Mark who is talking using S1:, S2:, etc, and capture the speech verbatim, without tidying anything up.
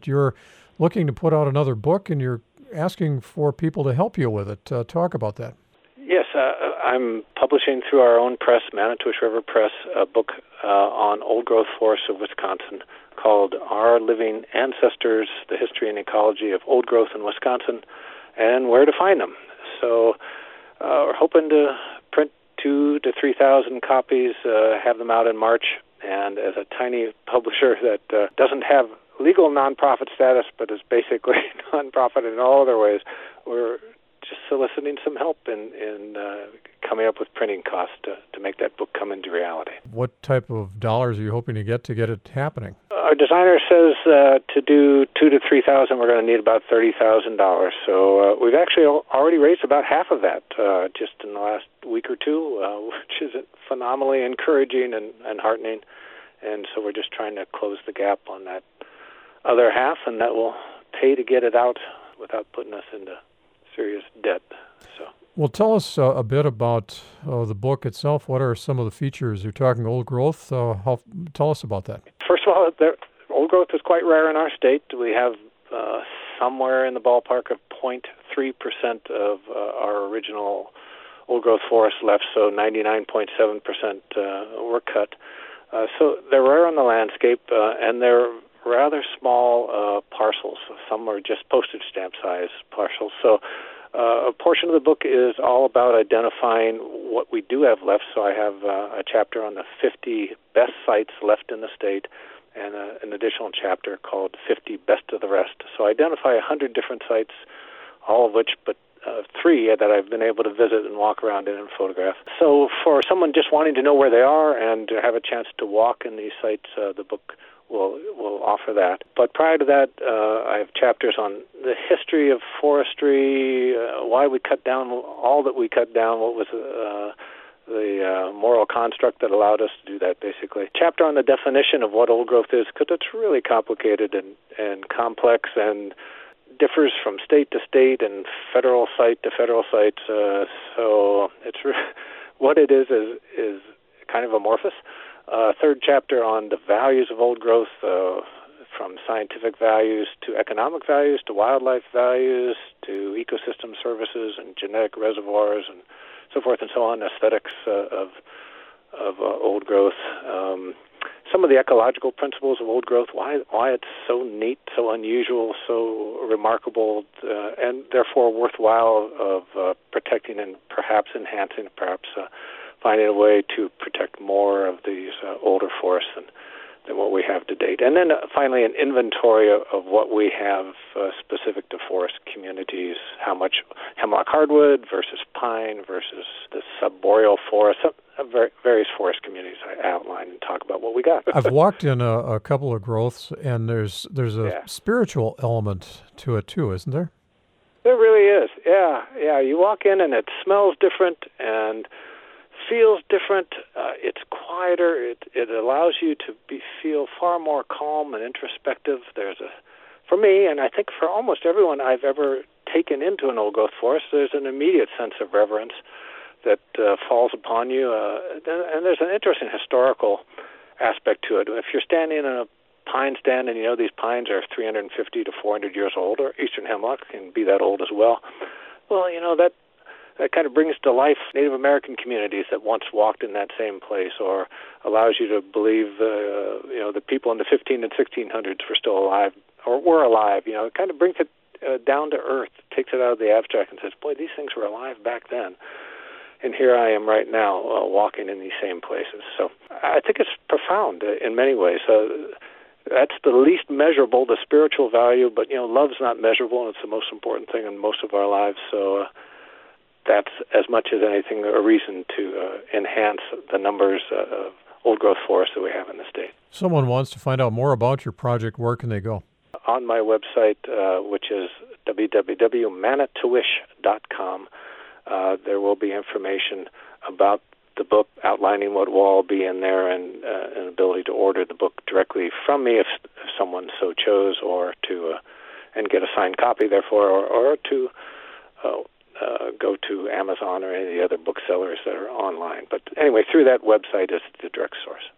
S1: you're looking to put out another book, and you're asking for people to help you with it. Uh, talk about that.
S2: Yes, uh, I'm publishing through our own press, Manitowish River Press, a book uh, on old-growth forests of Wisconsin called Our Living Ancestors, The History and Ecology of Old Growth in Wisconsin, and Where to Find Them. So uh, we're hoping to print two to three thousand copies, uh, have them out in March, and as a tiny publisher that uh, doesn't have legal nonprofit status but is basically nonprofit in all other ways, we're just soliciting some help in, in uh, coming up with printing costs to, to make that book come into reality.
S1: What type of dollars are you hoping to get to get it happening?
S2: Our designer says uh, to do two to three thousand, we're going to need about thirty thousand dollars. So uh, we've actually already raised about half of that uh, just in the last week or two, uh, which is phenomenally encouraging and, and heartening. And so we're just trying to close the gap on that other half, and that will pay to get it out without putting us into serious debt. So.
S1: Well, tell us uh, a bit about uh, the book itself. What are some of the features? You're talking old growth. Uh, how, tell us about that.
S2: First of all, there, old growth is quite rare in our state. We have uh, somewhere in the ballpark of zero point three percent of uh, our original old growth forest left, so ninety-nine point seven percent uh, were cut. Uh, so they're rare on the landscape, uh, and they're rather small uh, parcels. Some are just postage stamp size parcels. So uh, a portion of the book is all about identifying what we do have left. So I have uh, a chapter on the fifty best sites left in the state, and uh, an additional chapter called fifty Best of the Rest. So I identify one hundred different sites, all of which but uh, three that I've been able to visit and walk around in and photograph. So for someone just wanting to know where they are and to have a chance to walk in these sites, uh, the book will will offer that. But prior to that, uh, I have chapters on the history of forestry, uh, why we cut down all that we cut down, what was uh, the uh, moral construct that allowed us to do that, basically. Chapter on the definition of what old growth is, because it's really complicated and, and complex and differs from state to state and federal site to federal site. Uh, so it's re- what it is is is kind of amorphous. Uh, third chapter on the values of old growth, uh, from scientific values to economic values to wildlife values to ecosystem services and genetic reservoirs and so forth and so on, aesthetics uh, of of uh, old growth. Um, some of the ecological principles of old growth, why why it's so neat, so unusual, so remarkable, uh, and therefore worthwhile of uh, protecting and perhaps enhancing, perhaps uh, finding a way to protect more of these uh, older forests than, than what we have to date. And then uh, finally an inventory of, of what we have uh, specific to forest communities, how much hemlock hardwood versus pine versus the subboreal forest, uh, various forest communities I outline and talk about what we got.
S1: I've walked in a, a couple of growths, and there's there's a
S2: yeah.
S1: spiritual element to it too, isn't there?
S2: There really is, yeah. Yeah, you walk in and it smells different and feels different. Uh, it's quieter. It it allows you to be feel far more calm and introspective. There's a, for me, and I think for almost everyone I've ever taken into an old growth forest, there's an immediate sense of reverence that uh, falls upon you. Uh, and there's an interesting historical aspect to it. If you're standing in a pine stand and you know these pines are three hundred fifty to four hundred years old, or eastern hemlock can be that old as well, well, you know, that that kind of brings to life Native American communities that once walked in that same place, or allows you to believe, uh, you know, the people in the fifteen and sixteen hundreds were still alive, or were alive. You know, it kind of brings it uh, down to earth, takes it out of the abstract and says, boy, these things were alive back then. And here I am right now uh, walking in these same places. So I think it's profound uh, in many ways. Uh, that's the least measurable, the spiritual value, but, you know, love's not measurable, and it's the most important thing in most of our lives. So uh, that's, as much as anything, a reason to uh, enhance the numbers uh, of old-growth forests that we have in the state.
S1: Someone wants to find out more about your project. Where can they go? On
S2: my website, uh, which is w w w dot manitowish dot com, uh, there will be information about the book, outlining what will all be in there, and uh, an ability to order the book directly from me if, if someone so chose, or to uh, and get a signed copy, therefore, or, or to uh, uh, go to Amazon or any of the other booksellers that are online. But anyway, through that website is the direct source.